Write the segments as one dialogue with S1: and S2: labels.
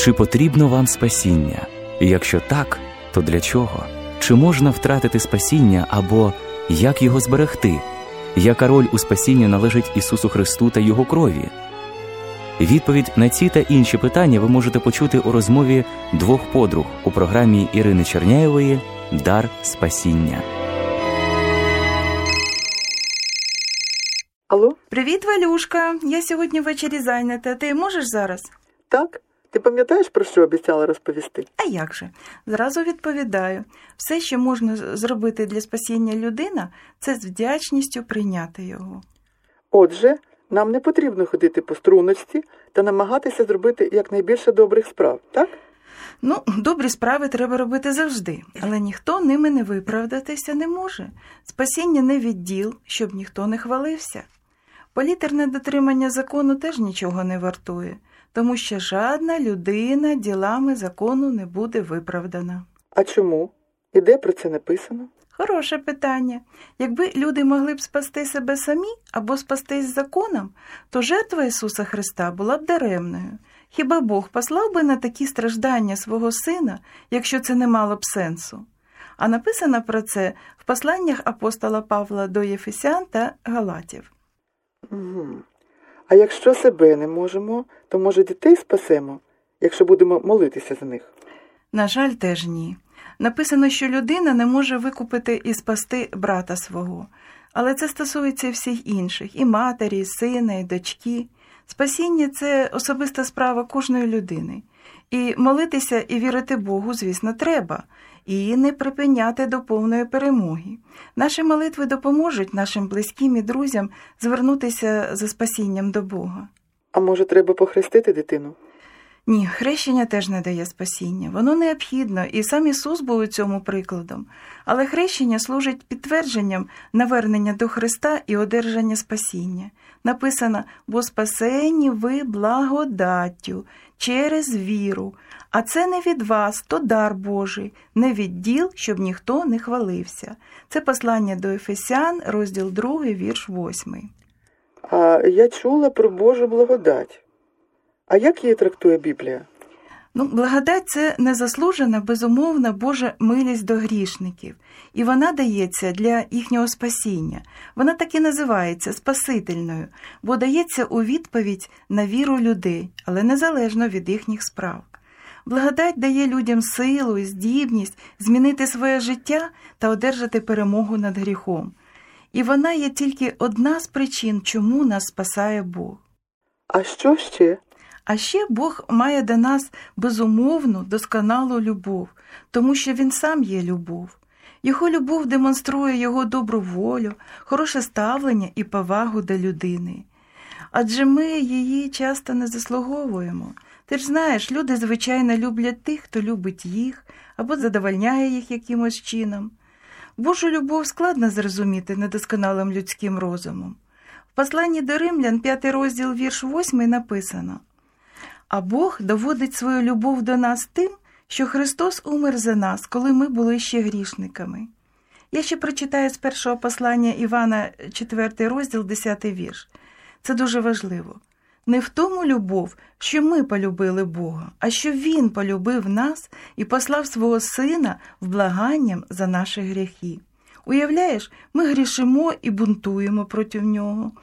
S1: Чи потрібно вам спасіння? І якщо так, то для чого? Чи можна втратити спасіння або як його зберегти? Яка роль у спасінні належить Ісусу Христу та Його крові? Відповідь на ці та інші питання ви можете почути у розмові двох подруг у програмі Ірини Черняєвої «Дар спасіння».
S2: Алло?
S3: Привіт, Валюшка. Я сьогодні ввечері зайнята. Ти можеш зараз?
S2: Так? Ти пам'ятаєш, про що обіцяла розповісти?
S3: А як же? Зразу відповідаю. Все, що можна зробити для спасіння людини, це з вдячністю прийняти його.
S2: Отже, нам не потрібно ходити по струночці та намагатися зробити якнайбільше добрих справ, так?
S3: Добрі справи треба робити завжди, але ніхто ними не виправдатися не може. Спасіння не відділ, щоб ніхто не хвалився. Політерне дотримання закону теж нічого не вартує, тому що жодна людина ділами закону не буде виправдана.
S2: А чому? І де про це написано?
S3: Хороше питання. Якби люди могли б спасти себе самі або спастись законом, то жертва Ісуса Христа була б даремною. Хіба Бог послав би на такі страждання свого Сина, якщо це не мало б сенсу? А написано про це в посланнях апостола Павла до Єфесян та Галатів.
S2: Угу. А якщо себе не можемо, то, може, дітей спасемо, якщо будемо молитися за них?
S3: На жаль, теж ні. Написано, що людина не може викупити і спасти брата свого. Але це стосується і всіх інших – і матері, і сина, і дочки. Спасіння – це особиста справа кожної людини. І молитися і вірити Богу, звісно, треба. І не припиняти до повної перемоги. Наші молитви допоможуть нашим близьким і друзям звернутися за спасінням до Бога.
S2: А може, треба похрестити дитину?
S3: Ні, хрещення теж не дає спасіння. Воно необхідно, і сам Ісус був у цьому прикладом. Але хрещення служить підтвердженням навернення до Христа і одержання спасіння. Написано: «Бо спасені ви благодаттю, через віру, а це не від вас, то дар Божий, не від діл, щоб ніхто не хвалився». Це послання до Ефесян, розділ 2, вірш 8.
S2: А я чула про Божу благодать. А як її трактує Біблія?
S3: Благодать – це незаслужена, безумовна Божа милість до грішників. І вона дається для їхнього спасіння. Вона так і називається – спасительною, бо дається у відповідь на віру людей, але незалежно від їхніх справ. Благодать дає людям силу і здібність змінити своє життя та одержати перемогу над гріхом. І вона є тільки одна з причин, чому нас спасає Бог.
S2: А що ще?
S3: А ще Бог має до нас безумовну, досконалу любов, тому що Він сам є любов. Його любов демонструє Його добру волю, хороше ставлення і повагу до людини. Адже ми її часто не заслуговуємо. Ти ж знаєш, люди, звичайно, люблять тих, хто любить їх, або задовольняє їх якимось чином. Божу любов складно зрозуміти недосконалим людським розумом. В посланні до Римлян, 5 розділ, вірш 8 написано: «А Бог доводить свою любов до нас тим, що Христос умер за нас, коли ми були ще грішниками». Я ще прочитаю з першого послання Івана, 4 розділ, 10 вірш. Це дуже важливо. «Не в тому любов, що ми полюбили Бога, а що Він полюбив нас і послав свого Сина вблаганням за наші гріхи». Уявляєш, ми грішимо і бунтуємо проти Нього,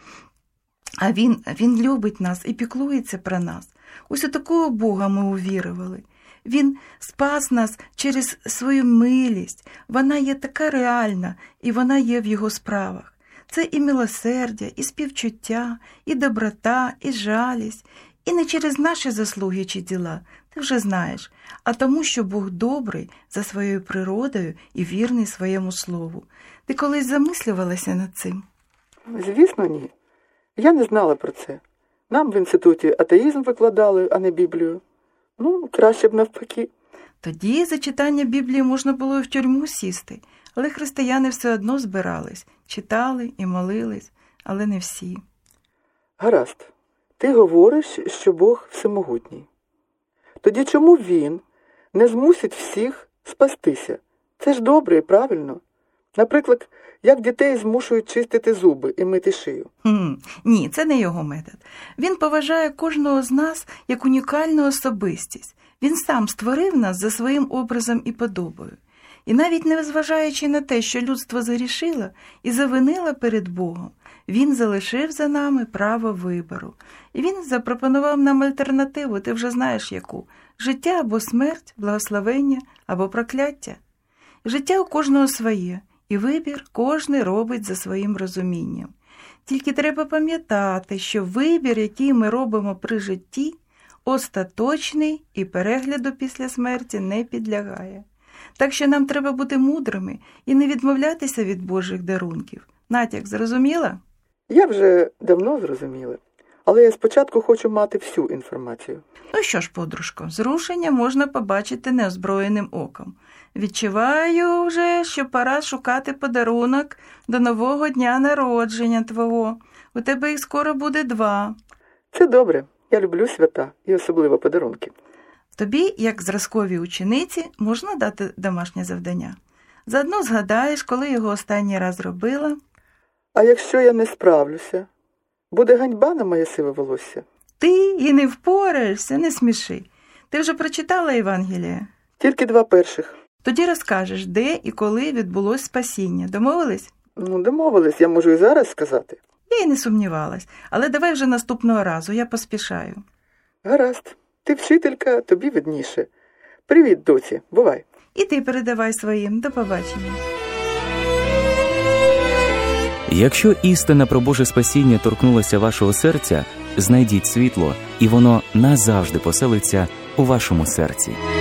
S3: а Він любить нас і піклується про нас. Ось у такого Бога ми увірували. Він спас нас через свою милість. Вона є така реальна, і вона є в Його справах. Це і милосердя, і співчуття, і доброта, і жалість. І не через наші заслуги чи діла, ти вже знаєш, а тому, що Бог добрий за своєю природою і вірний своєму слову. Ти колись замислювалася над цим?
S2: Звісно, ні. Я не знала про це. Нам в інституті атеїзм викладали, а не Біблію. Краще б навпаки.
S3: Тоді за читання Біблії можна було і в тюрму сісти, але християни все одно збирались, читали і молились, але не всі.
S2: Гаразд. Ти говориш, що Бог всемогутній. Тоді чому Він не змусить всіх спастися? Це ж добре і правильно. Наприклад, як дітей змушують чистити зуби і мити шию.
S3: Ні, це не його метод. Він поважає кожного з нас як унікальну особистість. Він сам створив нас за своїм образом і подобою. І навіть незважаючи на те, що людство загрішило і завинило перед Богом, Він залишив за нами право вибору. І Він запропонував нам альтернативу, ти вже знаєш яку – життя або смерть, благословення або прокляття. Життя у кожного своє, і вибір кожний робить за своїм розумінням. Тільки треба пам'ятати, що вибір, який ми робимо при житті, остаточний і перегляду після смерті не підлягає. Так що нам треба бути мудрими і не відмовлятися від Божих дарунків. Натяк, зрозуміла?
S2: Я вже давно зрозуміла, але я спочатку хочу мати всю інформацію.
S3: Ну що ж, подружко, зрушення можна побачити неозброєним оком. Відчуваю вже, що пора шукати подарунок до нового дня народження твого. У тебе їх скоро буде 2.
S2: Це добре. Я люблю свята і особливо подарунки.
S3: Тобі, як зразковій учениці, можна дати домашнє завдання. Заодно згадаєш, коли його останній раз робила.
S2: А якщо я не справлюся, буде ганьба на моє сиве волосся?
S3: Ти і не впораєшся, не сміши. Ти вже прочитала Євангеліє?
S2: Тільки 2 перших.
S3: Тоді розкажеш, де і коли відбулось спасіння. Домовились?
S2: Домовились, я можу і зараз сказати.
S3: Я й не сумнівалась, але давай вже наступного разу, я поспішаю.
S2: Гаразд. Ти вчителька, тобі видніше. Привіт, доці, бувай.
S3: І ти передавай своїм. До побачення.
S1: Якщо істина про Боже спасіння торкнулася вашого серця, знайдіть світло, і воно назавжди поселиться у вашому серці.